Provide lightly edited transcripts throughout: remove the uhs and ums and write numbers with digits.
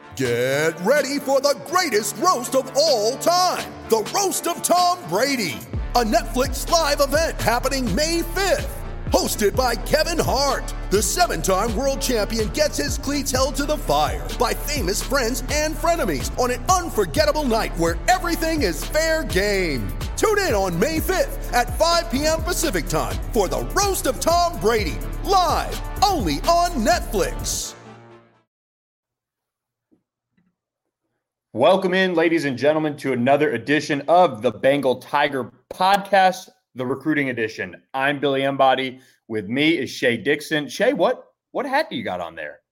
Get ready for the greatest roast of all time, the Roast of Tom Brady, a Netflix live event happening May 5th. Hosted by Kevin Hart, the 7-time world champion gets his cleats held to the fire by famous friends and frenemies on an unforgettable night where everything is fair game. Tune in on May 5th at 5 p.m. Pacific time for the Roast of Tom Brady, live only on Netflix. Welcome in, ladies and gentlemen, to another edition of the Bengal Tiger Podcast, the recruiting edition. I'm Billy Embody. With me is Shea Dixon. Shea, what hat do you got on there?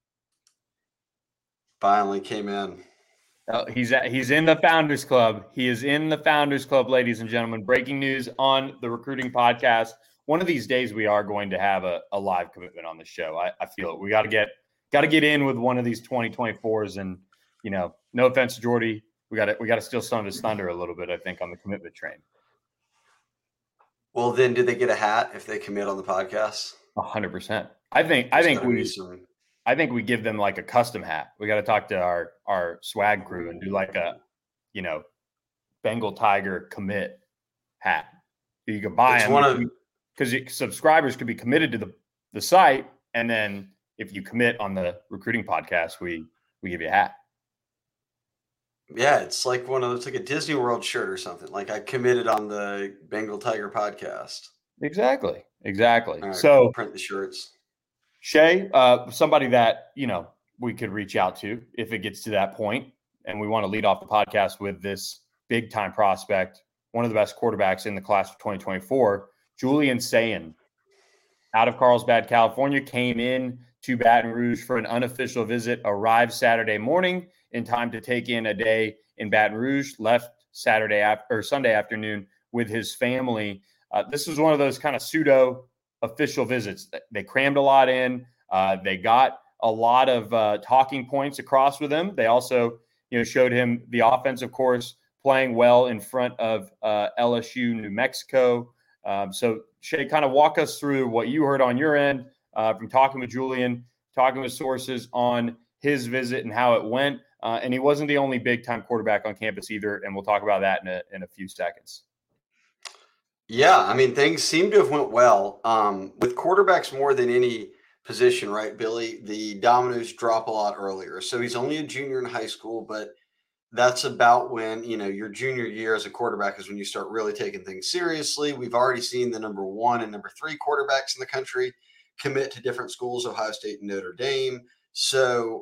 Finally came in. He's in the Founders Club. He is in the Founders Club, ladies and gentlemen. Breaking news on the recruiting podcast. One of these days we are going to have a live commitment on the show. I feel it. We got to get in with one of these 2024s, and no offense to Jordy, we got to steal some of his thunder a little bit, I think, on the commitment train. Well, then, did they get a hat if they commit on the podcast? 100%. I think we give them like a custom hat. We got to talk to our swag crew and do like a, Bengal Tiger commit hat. You can buy them because subscribers could be committed to the site, and then if you commit on the recruiting podcast, we give you a hat. Yeah, it's like it's like a Disney World shirt or something. Like I committed on the Bengal Tiger podcast. Exactly. Right, so print the shirts. Shea, somebody that, we could reach out to if it gets to that point, and we want to lead off the podcast with this big time prospect, one of the best quarterbacks in the class of 2024, Julian Sayin, out of Carlsbad, California, came in to Baton Rouge for an unofficial visit, arrived Saturday morning in time to take in a day in Baton Rouge, left Sunday afternoon with his family. This was one of those kind of pseudo official visits. They crammed a lot in. They got a lot of talking points across with him. They also, showed him the offense, of course, playing well in front of LSU, New Mexico. So Shea, kind of walk us through what you heard on your end from talking with Julian, talking with sources on his visit and how it went. And he wasn't the only big-time quarterback on campus either, and we'll talk about that in a few seconds. Yeah, I mean, things seem to have went well. With quarterbacks more than any position, right, Billy, the dominoes drop a lot earlier. So he's only a junior in high school, but that's about when, your junior year as a quarterback is when you start really taking things seriously. We've already seen the number 1 and number 3 quarterbacks in the country commit to different schools, Ohio State and Notre Dame. So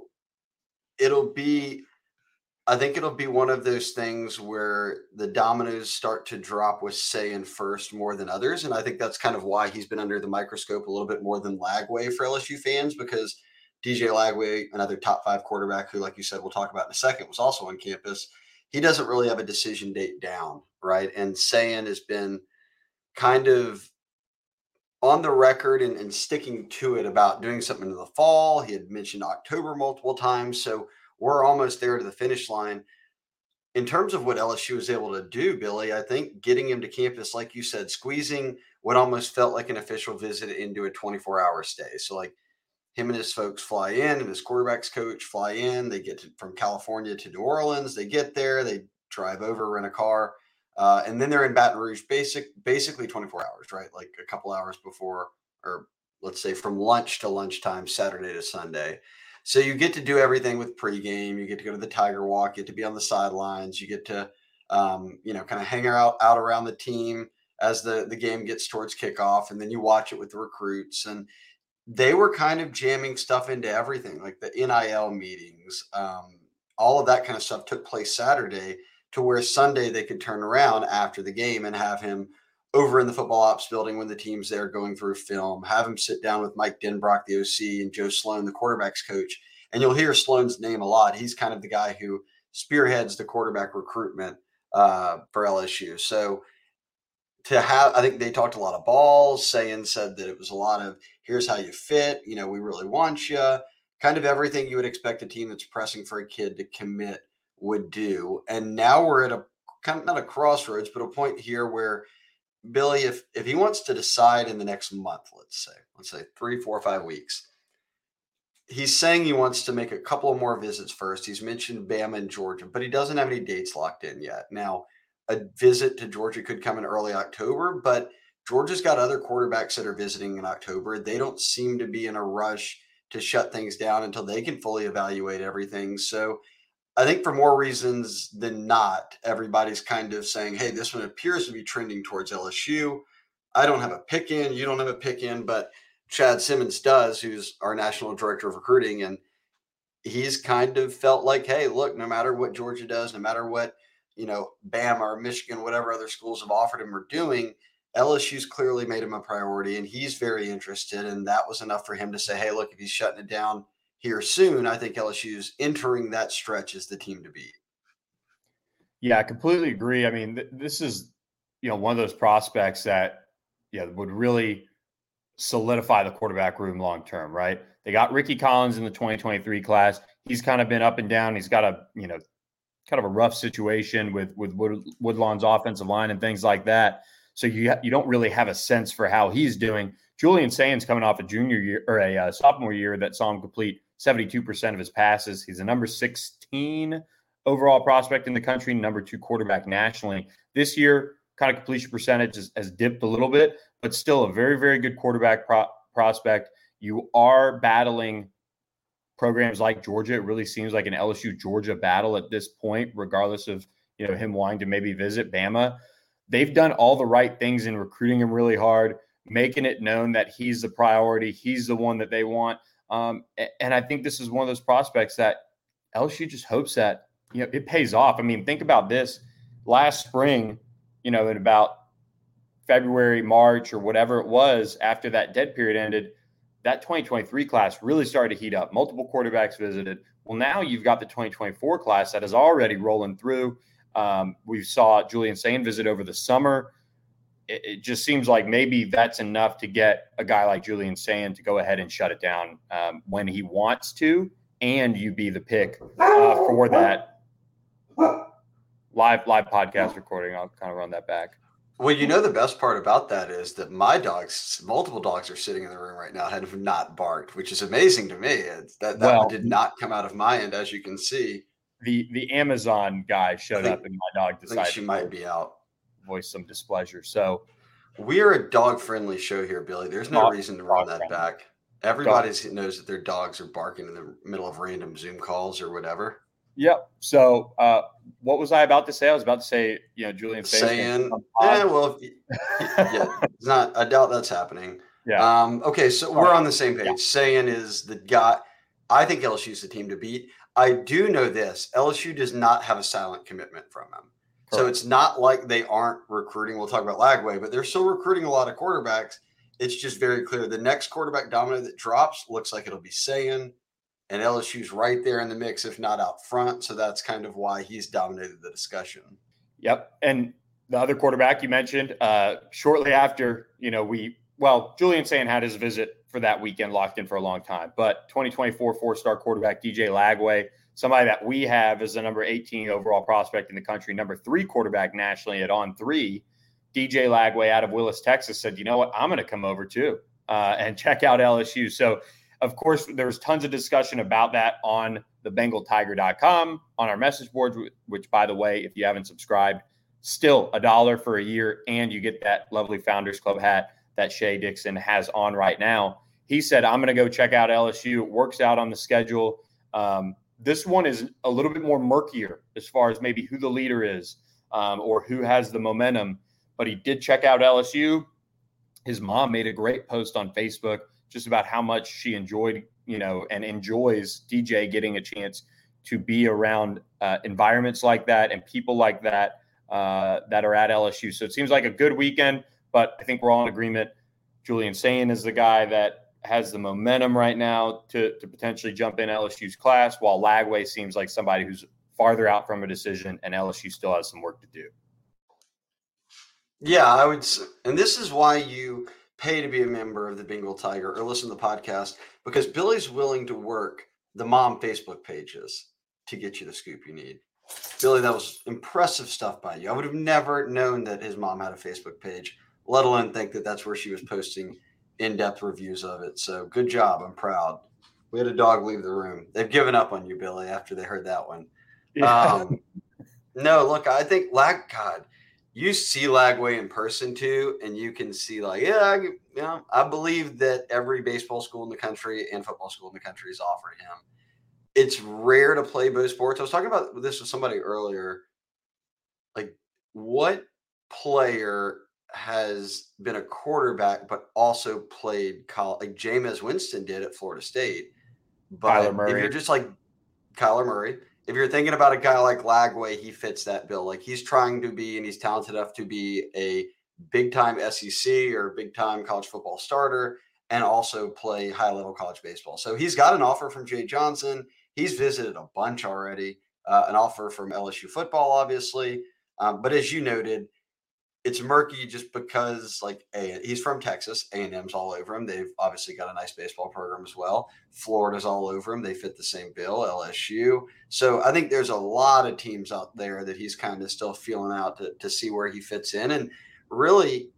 I think it'll be one of those things where the dominoes start to drop with Sayin first more than others. And I think that's kind of why he's been under the microscope a little bit more than Lagway for LSU fans, because DJ Lagway, another top 5 quarterback who, like you said, we'll talk about in a second, was also on campus. He doesn't really have a decision date down, right? And Sayin has been kind of on the record and sticking to it about doing something in the fall. He had mentioned October multiple times. So we're almost there to the finish line. In terms of what LSU was able to do, Billy, I think getting him to campus, like you said, squeezing what almost felt like an official visit into a 24-hour stay. So like him and his folks fly in, and his quarterback's coach fly in. They get from California to New Orleans. They get there. They drive over, rent a car. And then they're in Baton Rouge basically 24 hours, right? Like a couple hours before, or let's say from lunch to lunchtime, Saturday to Sunday. So you get to do everything with pregame. You get to go to the Tiger Walk. You get to be on the sidelines. You get to, kind of hang out around the team as the game gets towards kickoff. And then you watch it with the recruits. And they were kind of jamming stuff into everything, like the NIL meetings. All of that kind of stuff took place Saturday, to where Sunday they could turn around after the game and have him over in the football ops building when the team's there going through film, have him sit down with Mike Denbrock, the OC, and Joe Sloan, the quarterback's coach. And you'll hear Sloan's name a lot. He's kind of the guy who spearheads the quarterback recruitment for LSU. So I think they talked a lot of balls. Sayin said that it was a lot of, here's how you fit. We really want you. Kind of everything you would expect a team that's pressing for a kid to commit would do. And now we're at a kind of not a crossroads, but a point here where Billy, if he wants to decide in the next month, let's say 3, 4, 5 weeks, he's saying he wants to make a couple of more visits first. He's mentioned Bama and Georgia, but he doesn't have any dates locked in yet. Now, a visit to Georgia could come in early October, but Georgia's got other quarterbacks that are visiting in October. They don't seem to be in a rush to shut things down until they can fully evaluate everything. So I think for more reasons than not, everybody's kind of saying, hey, this one appears to be trending towards LSU. I don't have a pick in, you don't have a pick in, but Chad Simmons does, who's our national director of recruiting. And he's kind of felt like, hey, look, no matter what Georgia does, no matter what, Bama or Michigan, whatever other schools have offered him or doing, LSU's clearly made him a priority and he's very interested. And that was enough for him to say, hey, look, if he's shutting it down here soon, I think LSU's entering that stretch as the team to beat. Yeah, I completely agree. I mean, this is, one of those prospects that, would really solidify the quarterback room long term, right? They got Ricky Collins in the 2023 class. He's kind of been up and down. He's got a, kind of a rough situation with Woodlawn's offensive line and things like that. So you don't really have a sense for how he's doing. Julian Saint's coming off a junior year or a sophomore year that saw him complete 72% of his passes. He's a number 16 overall prospect in the country, number 2 quarterback nationally. This year, kind of completion percentage has dipped a little bit, but still a very, very good quarterback prospect. You are battling programs like Georgia. It really seems like an LSU-Georgia battle at this point, regardless of him wanting to maybe visit Bama. They've done all the right things in recruiting him really hard, making it known that he's the priority. He's the one that they want. And I think this is one of those prospects that LSU just hopes that, it pays off. I mean, think about this. Last spring, in about February, March, or whatever it was after that dead period ended, that 2023 class really started to heat up. Multiple quarterbacks visited. Well, now you've got the 2024 class that is already rolling through. We saw Julian Saint visit over the summer. It just seems like maybe that's enough to get a guy like Julian Saint to go ahead and shut it down when he wants to, and you be the pick for that live podcast recording. I'll kind of run that back. Well, the best part about that is that my dogs, multiple dogs are sitting in the room right now and have not barked, which is amazing to me. That one did not come out of my end, as you can see. The Amazon guy showed up and my dog decided she might be out. Voice some displeasure. So we are a dog-friendly show here, Billy. There's no reason to run that back. Everybody knows that their dogs are barking in the middle of random Zoom calls or whatever. Yep. So what was I about to say? I was about to say, Julian saying, it's not. I doubt that's happening. Yeah. Okay, so we're on the same page. Yeah. Saying is the guy. I think LSU is the team to beat. I do know this. LSU does not have a silent commitment from him. Correct. So it's not like they aren't recruiting. We'll talk about Lagway, but they're still recruiting a lot of quarterbacks. It's just very clear. The next quarterback domino that drops looks like it'll be Sayin. And LSU's right there in the mix, if not out front. So that's kind of why he's dominated the discussion. Yep. And the other quarterback you mentioned, shortly after, Julian Saint had his visit for that weekend locked in for a long time. But 2024 4-star quarterback DJ Lagway, somebody that we have as the number 18 overall prospect in the country, number 3 quarterback nationally at On3, DJ Lagway out of Willis, Texas, said, you know what, I'm going to come over too and check out LSU. So, of course, there's tons of discussion about that on thebengaltiger.com, on our message boards, which, by the way, if you haven't subscribed, still $1 for a year, and you get that lovely Founders Club hat that Shea Dixon has on right now. He said, I'm going to go check out LSU. It works out on the schedule. This one is a little bit more murkier as far as maybe who the leader is or who has the momentum, but he did check out LSU. His mom made a great post on Facebook just about how much she enjoyed, and enjoys DJ getting a chance to be around environments like that and people like that that are at LSU. So it seems like a good weekend, but I think we're all in agreement. Julian Saint is the guy that has the momentum right now to potentially jump in LSU's class, while Lagway seems like somebody who's farther out from a decision, and LSU still has some work to do. Yeah, I would. And this is why you pay to be a member of the Bengal Tiger or listen to the podcast, because Billy's willing to work the mom Facebook pages to get you the scoop you need. Billy, that was impressive stuff by you. I would have never known that his mom had a Facebook page, let alone think that that's where she was posting in-depth reviews of it. So good job. I'm proud. We had a dog leave the room. They've given up on you, Billy, after they heard that one. Yeah. No, look, I think you see Lagway in person too, and you can see I believe that every baseball school in the country and football school in the country has offered him. It's rare to play both sports. I was talking about this with somebody earlier. Like, what player has been a quarterback but also played college? Like Jameis Winston did at Florida State. But if you're just like Kyler Murray, if you're thinking about a guy like Lagway, he fits that bill. Like, he's trying to be, and he's talented enough to be a big-time SEC or big-time college football starter and also play high-level college baseball. So he's got an offer from Jay Johnson. He's visited a bunch already, an offer from LSU football, obviously. But as you noted, it's murky just because, he's from Texas. A&M's all over him. They've obviously got a nice baseball program as well. Florida's all over him. They fit the same bill, LSU. So I think there's a lot of teams out there that he's kind of still feeling out to see where he fits in. And really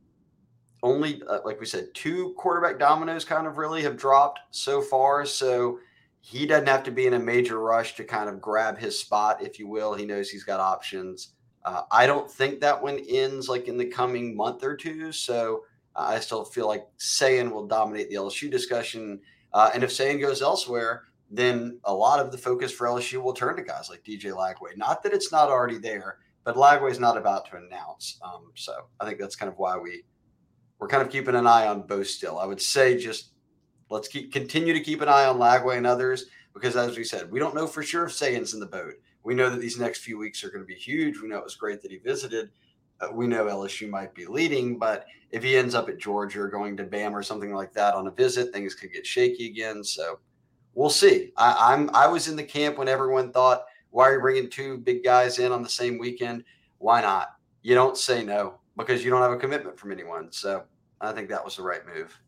only, like we said, 2 quarterback dominoes kind of really have dropped so far. So he doesn't have to be in a major rush to kind of grab his spot, if you will. He knows he's got options. I don't think that one ends in the coming month or two. So I still feel like Sayin will dominate the LSU discussion. And if Sayin goes elsewhere, then a lot of the focus for LSU will turn to guys like DJ Lagway. Not that it's not already there, but Lagway's not about to announce. So I think that's kind of why we're kind of keeping an eye on both still. I would say just let's continue to keep an eye on Lagway and others, because as we said, we don't know for sure if Sayin's in the boat. We know that these next few weeks are going to be huge. We know it was great that he visited. We know LSU might be leading, but if he ends up at Georgia or going to Bama or something like that on a visit, things could get shaky again. So we'll see. I was in the camp when everyone thought, why are you bringing 2 big guys in on the same weekend? Why not? You don't say no because you don't have a commitment from anyone. So I think that was the right move.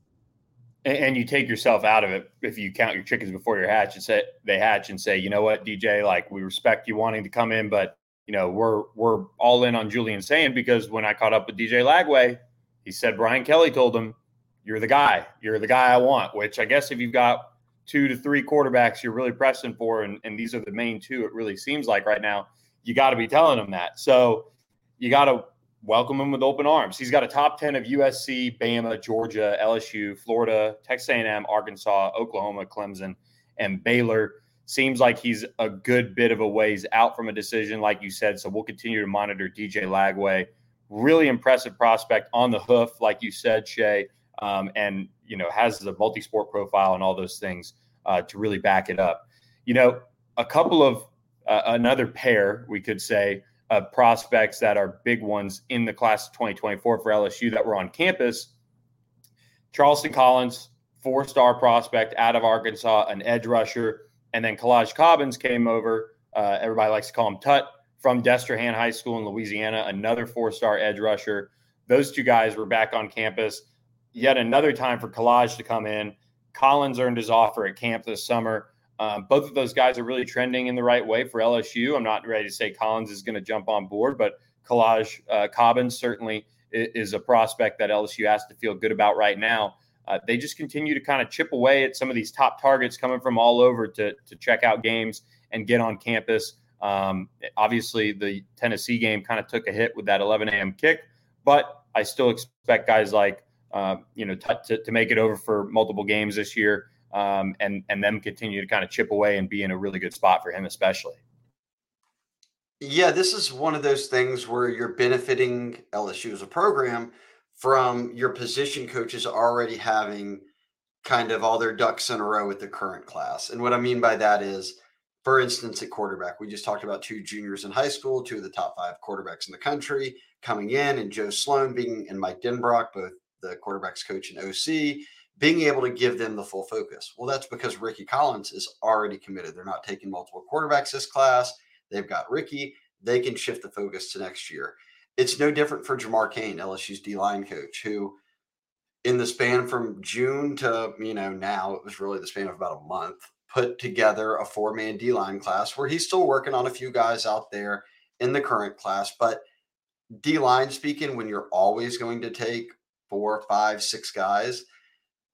And you take yourself out of it if you count your chickens before they hatch and say, you know what, DJ, we respect you wanting to come in, but we're all in on Julian Sayin, because when I caught up with DJ Lagway, he said Brian Kelly told him, you're the guy I want, which I guess if you've got 2 to 3 quarterbacks you're really pressing for, and these are the main 2, it really seems like right now, you got to be telling him that. So you got to welcome him with open arms. He's got a top 10 of USC, Bama, Georgia, LSU, Florida, Texas A&M, Arkansas, Oklahoma, Clemson, and Baylor. Seems like he's a good bit of a ways out from a decision, like you said. So we'll continue to monitor DJ Lagway. Really impressive prospect on the hoof, like you said, Shay, and has the multi-sport profile and all those things to really back it up. A couple of another pair, we could say, prospects that are big ones in the class of 2024 for LSU that were on campus. Charleston Collins, 4-star prospect out of Arkansas, an edge rusher. And then Kalaj Cobbins came over. Everybody likes to call him Tut, from Destrehan High School in Louisiana, another 4-star edge rusher. Those 2 guys were back on campus. Yet another time for Kalaj to come in. Collins earned his offer at camp this summer. Both of those guys are really trending in the right way for LSU. I'm not ready to say Collins is going to jump on board, but Kalaj Cobbins certainly is a prospect that LSU has to feel good about right now. They just continue to kind of chip away at some of these top targets coming from all over to check out games and get on campus. Obviously, the Tennessee game kind of took a hit with that 11 a.m. kick, but I still expect guys like to make it over for multiple games this year. And them continue to kind of chip away and be in a really good spot for him, especially. Yeah, this is one of those things where you're benefiting LSU as a program from your position coaches already having kind of all their ducks in a row with the current class. And what I mean by that is, for instance, at quarterback, we just talked about 2 juniors in high school, 2 of the top 5 quarterbacks in the country coming in, and Joe Sloan and Mike Denbrock, both the quarterbacks coach and OC, being able to give them the full focus. Well, that's because Ricky Collins is already committed. They're not taking multiple quarterbacks this class. They've got Ricky. They can shift the focus to next year. It's no different for Jamar Cain, LSU's D-line coach, who in the span from June to, now, it was really the span of about a month, put together a 4-man D-line class where he's still working on a few guys out there in the current class. But D-line speaking, when you're always going to take 4, 5, 6 guys,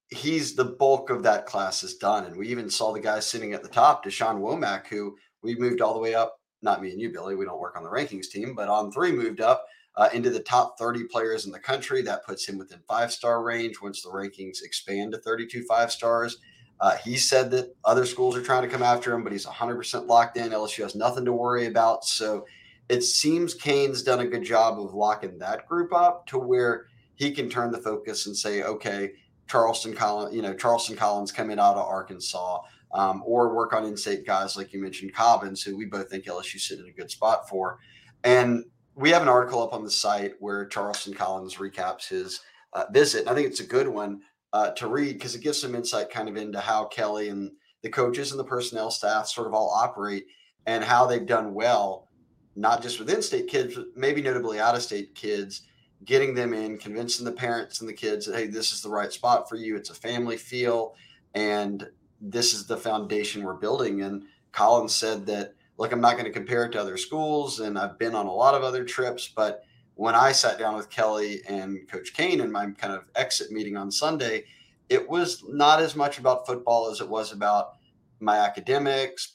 he's the bulk of that class is done. And we even saw the guy sitting at the top, Deshaun Womack, who we moved all the way up. Not me and you, Billy. We don't work on the rankings team, but On Three moved up into the top 30 players in the country. That puts him within 5-star range once the rankings expand to 32 5-stars. He said that other schools are trying to come after him, but he's 100% locked in. LSU has nothing to worry about. So it seems Kane's done a good job of locking that group up to where he can turn the focus and say, okay, Charleston Collins coming out of Arkansas, or work on in-state guys like you mentioned, Cobbins, who we both think LSU sit in a good spot for. And we have an article up on the site where Charleston Collins recaps his visit. And I think it's a good one to read because it gives some insight kind of into how Kelly and the coaches and the personnel staff sort of all operate and how they've done well, not just with in-state kids, but maybe notably out-of-state kids, getting them in, convincing the parents and the kids that, hey, this is the right spot for you. It's a family feel, and this is the foundation we're building. And Collins said that, look, I'm not going to compare it to other schools, and I've been on a lot of other trips, but when I sat down with Kelly and Coach Kane in my kind of exit meeting on Sunday, it was not as much about football as it was about my academics,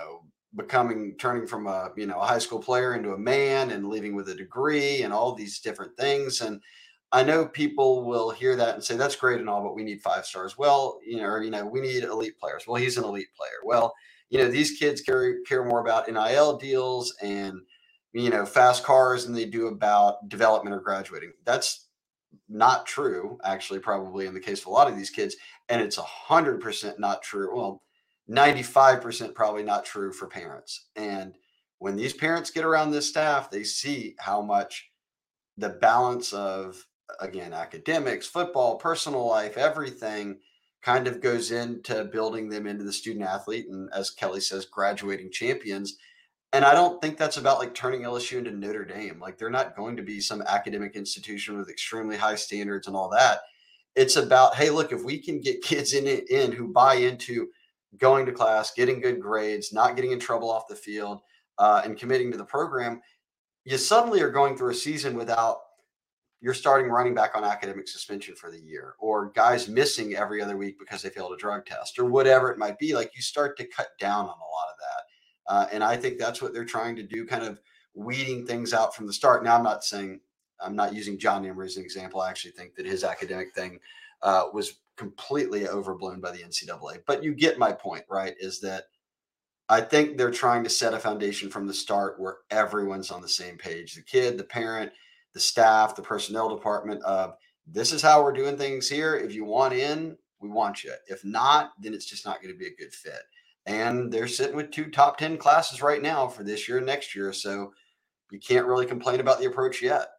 turning from a high school player into a man and leaving with a degree and all these different things. And I know people will hear that and say, that's great and all, but we need 5-stars. Well, we need elite players. Well, he's an elite player. Well, these kids care more about NIL deals and, fast cars than they do about development or graduating. That's not true, actually, probably in the case of a lot of these kids. And it's 100% not true. Well, 95% probably not true for parents. And when these parents get around this staff, they see how much the balance of, again, academics, football, personal life, everything kind of goes into building them into the student athlete. And as Kelly says, graduating champions. And I don't think that's about like turning LSU into Notre Dame. Like they're not going to be some academic institution with extremely high standards and all that. It's about, hey, look, if we can get kids in who buy into going to class, getting good grades, not getting in trouble off the field, and committing to the program, you suddenly are going through a season without your starting running back on academic suspension for the year, or guys missing every other week because they failed a drug test, or whatever it might be. Like you start to cut down on a lot of that. And I think that's what they're trying to do, kind of weeding things out from the start. Now, I'm not using John Nimmer as an example. I actually think that his academic thing was completely overblown by the NCAA. But you get my point, right? Is that I think they're trying to set a foundation from the start where everyone's on the same page. The kid, the parent, the staff, the personnel department of this is how we're doing things here. If you want in, we want you. If not, then it's just not going to be a good fit. And they're sitting with 2 top 10 classes right now for this year and next year. So you can't really complain about the approach yet.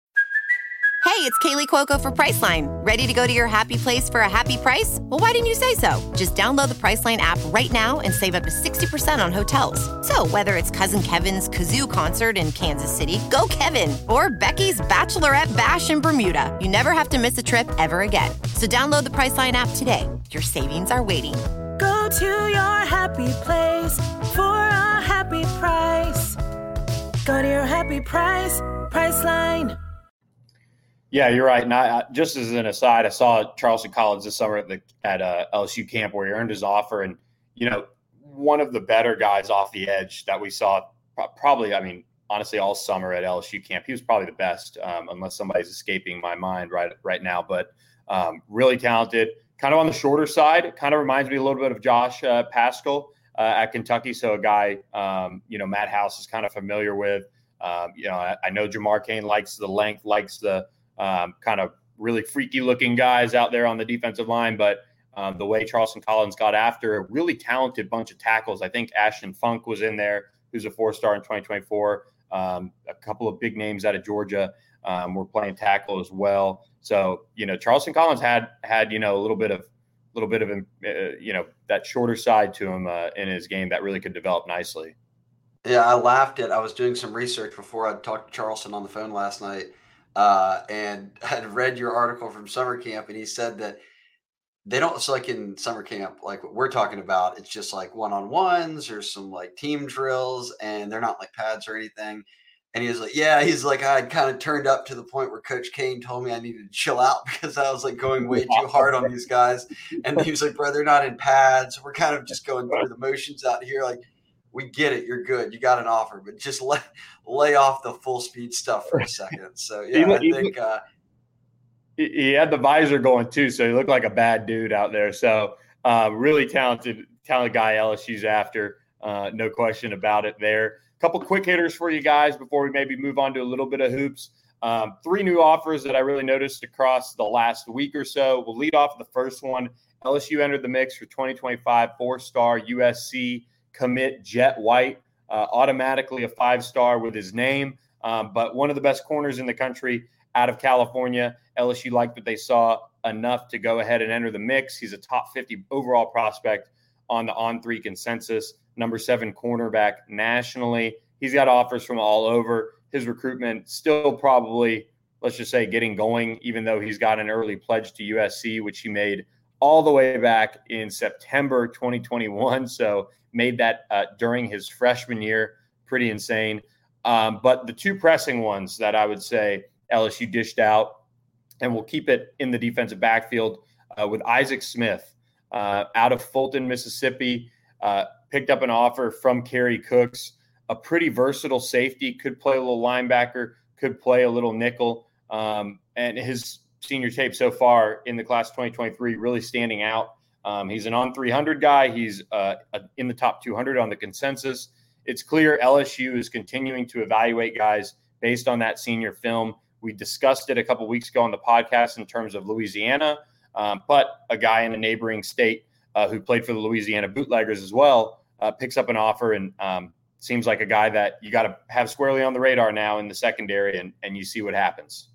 Hey, it's Kaylee Cuoco for Priceline. Ready to go to your happy place for a happy price? Well, why didn't you say so? Just download the Priceline app right now and save up to 60% on hotels. So whether it's Cousin Kevin's Kazoo Concert in Kansas City, go Kevin, or Becky's Bachelorette Bash in Bermuda, you never have to miss a trip ever again. So download the Priceline app today. Your savings are waiting. Go to your happy place for a happy price. Go to your happy price, Priceline. Yeah, you're right. And I, just as an aside, I saw Charleston Collins this summer at LSU camp where he earned his offer. And, one of the better guys off the edge that we saw probably, honestly, all summer at LSU camp. He was probably the best, unless somebody's escaping my mind right now. But really talented, kind of on the shorter side. Kind of reminds me a little bit of Josh Paschal at Kentucky. So a guy, Matt House is kind of familiar with. I know Jamar Cain likes the length, likes the kind of really freaky looking guys out there on the defensive line. But the way Charleston Collins got after a really talented bunch of tackles, I think Ashton Funk was in there, who's a 4-star in 2024. A couple of big names out of Georgia were playing tackle as well. So, Charleston Collins had a little bit of that shorter side to him in his game that really could develop nicely. Yeah, I was doing some research before I talked to Charleston on the phone last night. And had read your article from summer camp, and he said that they don't, so like in summer camp, like what we're talking about, it's just like one-on-ones or some like team drills, and they're not like pads or anything. And he was like, yeah, he's like, I had kind of turned up to the point where Coach Kane told me I needed to chill out because I was like going way too hard on these guys. And he was like, bro, they're not in pads. We're kind of just going through the motions out here. Like, we get it. You're good. You got an offer, but just lay off the full speed stuff for a second. So, yeah, I think he had the visor going too. So he looked like a bad dude out there. So really talented guy LSU's after. No question about it there. Couple quick hitters for you guys before we maybe move on to a little bit of hoops. 3 new offers that I really noticed across the last week or so. We'll lead off the first one. LSU entered the mix for 2025 4-star USC commit Jet White, automatically a 5-star with his name, but one of the best corners in the country out of California. LSU liked what they saw enough to go ahead and enter the mix. He's a top 50 overall prospect on the On3 consensus. Number 7 cornerback nationally. He's got offers from all over. His recruitment still probably, let's just say, getting going, even though he's got an early pledge to USC, which he made all the way back in September 2021. So made that during his freshman year. Pretty insane. But the 2 pressing ones that I would say LSU dished out, and we'll keep it in the defensive backfield with Isaac Smith out of Fulton, Mississippi. Picked up an offer from Kerry Cooks, a pretty versatile safety, could play a little linebacker, could play a little nickel. And his senior tape so far in the class of 2023 really standing out. He's an On300 guy. He's in the top 200 on the consensus. It's clear LSU is continuing to evaluate guys based on that senior film. We discussed it a couple weeks ago on the podcast in terms of Louisiana, but a guy in a neighboring state who played for the Louisiana Bootleggers as well, picks up an offer and seems like a guy that you got to have squarely on the radar now in the secondary, and you see what happens.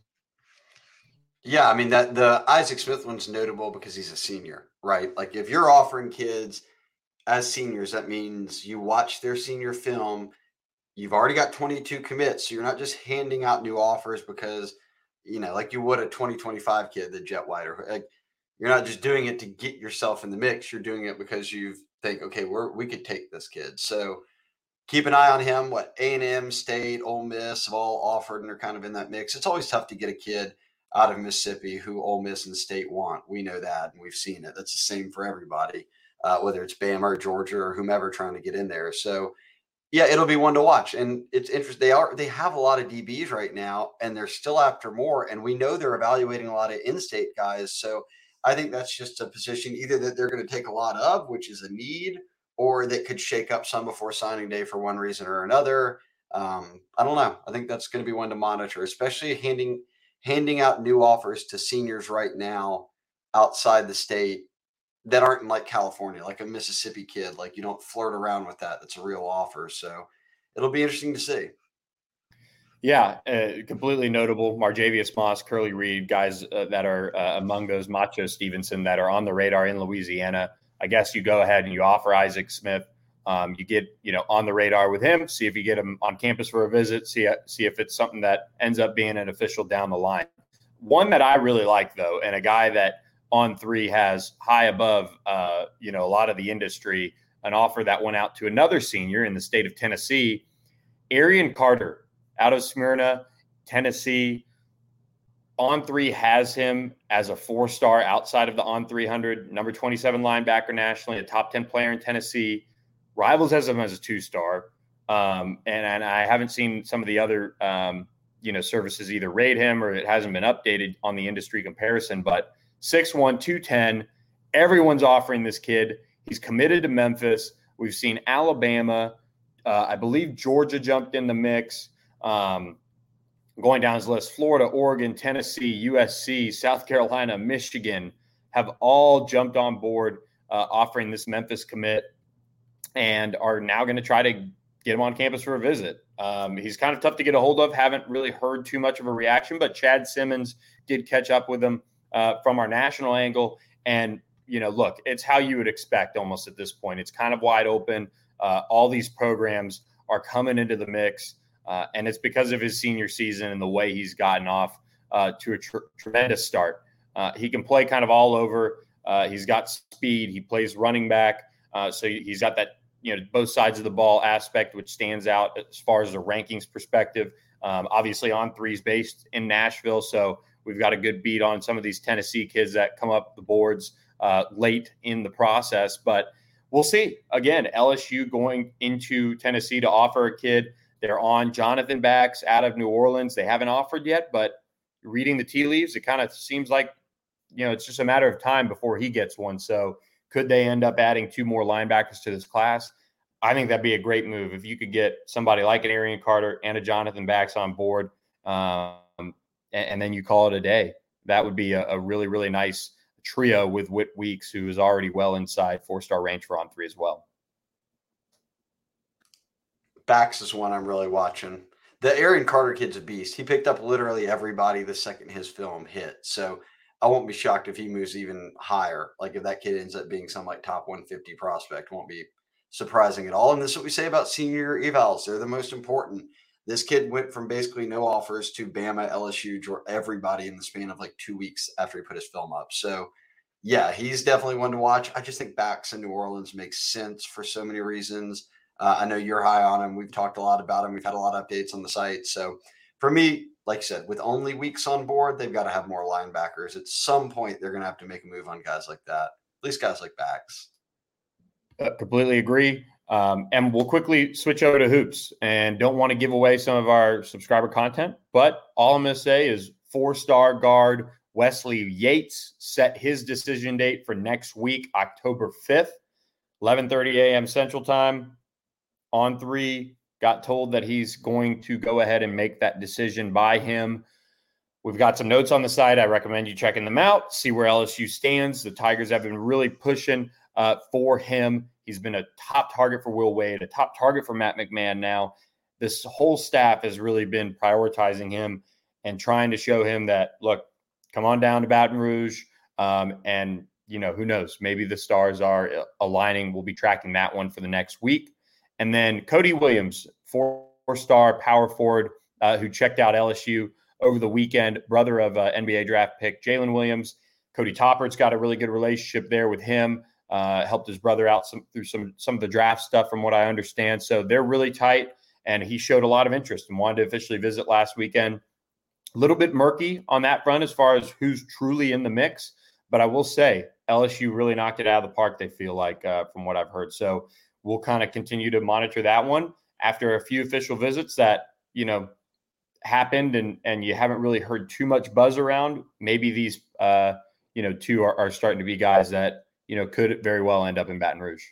Yeah, I mean, that the Isaac Smith one's notable because he's a senior, right? Like, if you're offering kids as seniors, that means you watch their senior film. You've already got 22 commits, so you're not just handing out new offers because, like you would a 2025 kid, the Jet White, or like, you're not just doing it to get yourself in the mix. You're doing it because you think, okay, we could take this kid. So keep an eye on him. What A&M, State, Ole Miss have all offered, and they're kind of in that mix. It's always tough to get a kid out of Mississippi who Ole Miss and State want. We know that, and we've seen it. That's the same for everybody, whether it's Bama or Georgia or whomever trying to get in there. So, yeah, it'll be one to watch. And it's interesting. They have a lot of DBs right now, and they're still after more. And we know they're evaluating a lot of in-state guys. So I think that's just a position either that they're going to take a lot of, which is a need, or that could shake up some before signing day for one reason or another. I don't know. I think that's going to be one to monitor, especially handing out new offers to seniors right now outside the state that aren't in like California, like a Mississippi kid. Like, you don't flirt around with that. That's a real offer. So it'll be interesting to see. Yeah, completely notable. Marjavius Moss, Curly Reed, guys that are among those, Macho Stevenson, that are on the radar in Louisiana. I guess you go ahead and you offer Isaac Smith. You get on the radar with him, see if you get him on campus for a visit, see if it's something that ends up being an official down the line. One that I really like, though, and a guy that On3 has high above a lot of the industry, an offer that went out to another senior in the state of Tennessee, Arian Carter, out of Smyrna, Tennessee. On3 has him as a 4-star outside of the On300, number 27 linebacker nationally, a top 10 player in Tennessee. Rivals has him as a 2-star. And I haven't seen some of the other, services either rate him or it hasn't been updated on the industry comparison. But 6'1", 210, everyone's offering this kid. He's committed to Memphis. We've seen Alabama. I believe Georgia jumped in the mix. Going down his list, Florida, Oregon, Tennessee, USC, South Carolina, Michigan have all jumped on board offering this Memphis commit and are now going to try to get him on campus for a visit. He's kind of tough to get a hold of. Haven't really heard too much of a reaction, but Chad Simmons did catch up with him from our national angle. And, look, it's how you would expect almost at this point. It's kind of wide open. All these programs are coming into the mix. And it's because of his senior season and the way he's gotten off to a tremendous start. He can play kind of all over. He's got speed. He plays running back. So he's got that, both sides of the ball aspect, which stands out as far as the rankings perspective. Obviously On Three's based in Nashville, so we've got a good beat on some of these Tennessee kids that come up the boards late in the process. But we'll see. Again, LSU going into Tennessee to offer a kid. They're on Jonathan Backs out of New Orleans. They haven't offered yet, but reading the tea leaves, it kind of seems like, it's just a matter of time before he gets one. So could they end up adding 2 more linebackers to this class? I think that'd be a great move if you could get somebody like an Arian Carter and a Jonathan Backs on board, and then you call it a day. That would be a really, really nice trio with Whit Weeks, who is already well inside 4-star range for On Three as well. Backs is one I'm really watching. The Arian Carter kid's a beast. He picked up literally everybody the second his film hit. So I won't be shocked if he moves even higher. Like if that kid ends up being some like top 150 prospect, won't be surprising at all. And this is what we say about senior evals. They're the most important. This kid went from basically no offers to Bama, LSU, everybody in the span of like 2 weeks after he put his film up. So yeah, he's definitely one to watch. I just think Backs in New Orleans makes sense for so many reasons. I know you're high on him. We've talked a lot about him. We've had a lot of updates on the site. So for me, like I said, with only Weeks on board, they've got to have more linebackers. At some point, they're going to have to make a move on guys like that, at least guys like Backs. Completely agree. And we'll quickly switch over to hoops, and don't want to give away some of our subscriber content, but all I'm going to say is 4-star guard Wesley Yates set his decision date for next week, October 5th, 11:30 a.m. Central Time. On Three got told that he's going to go ahead and make that decision by him. We've got some notes on the site. I recommend you checking them out, see where LSU stands. The Tigers have been really pushing for him. He's been a top target for Will Wade, a top target for Matt McMahon now. This whole staff has really been prioritizing him and trying to show him that, look, come on down to Baton Rouge. And, who knows, maybe the stars are aligning. We'll be tracking that one for the next week. And then Cody Williams, 4-star power forward who checked out LSU over the weekend, brother of NBA draft pick Jalen Williams. Cody Toppert's got a really good relationship there with him. Helped his brother out through some of the draft stuff from what I understand. So they're really tight, and he showed a lot of interest and wanted to officially visit last weekend. A little bit murky on that front as far as who's truly in the mix, but I will say LSU really knocked it out of the park, they feel like, from what I've heard. So we'll kind of continue to monitor that one after a few official visits that, happened and you haven't really heard too much buzz around. Maybe these, 2 are starting to be guys that, could very well end up in Baton Rouge.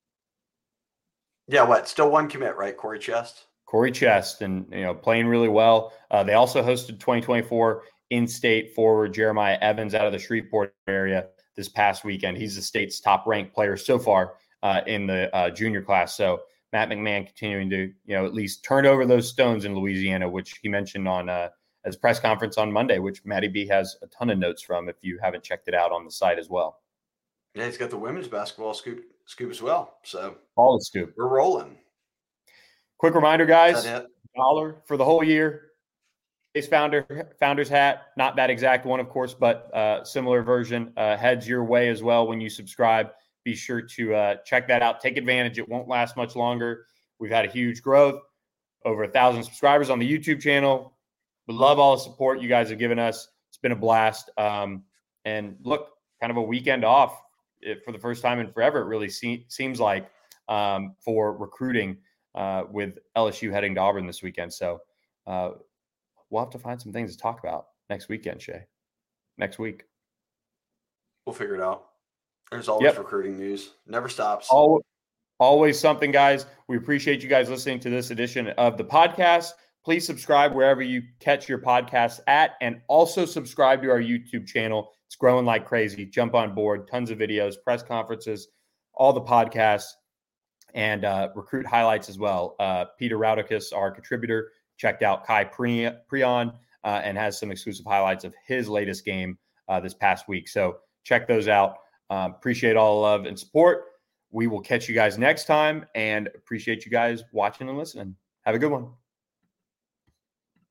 Yeah, still one commit, right? Corey Chest? Corey Chest, and, playing really well. They also hosted 2024 in-state forward Jeremiah Evans out of the Shreveport area this past weekend. He's the state's top-ranked player so far in the junior class. So Matt McMahon continuing to, at least turn over those stones in Louisiana, which he mentioned on his press conference on Monday, which Matty B has a ton of notes from if you haven't checked it out on the site as well. Yeah, he's got the women's basketball scoop as well. So all the scoop. We're rolling. Quick reminder, guys, $1 for the whole year. Ace founder's hat, not that exact one, of course, but similar version heads your way as well when you subscribe. Be sure to check that out. Take advantage. It won't last much longer. We've had a huge growth, over 1,000 subscribers on the YouTube channel. We love all the support you guys have given us. It's been a blast. And look, kind of a weekend off for the first time in forever. It really seems like for recruiting with LSU heading to Auburn this weekend. So we'll have to find some things to talk about next weekend, Shay. Next week. We'll figure it out. There's always recruiting news. Never stops. Always something, guys. We appreciate you guys listening to this edition of the podcast. Please subscribe wherever you catch your podcasts at, and also subscribe to our YouTube channel. It's growing like crazy. Jump on board. Tons of videos, press conferences, all the podcasts, and recruit highlights as well. Peter Raudikus, our contributor, checked out Kai Prion and has some exclusive highlights of his latest game this past week. So check those out. Appreciate all the love and support. We will catch you guys next time, and appreciate you guys watching and listening. Have a good one.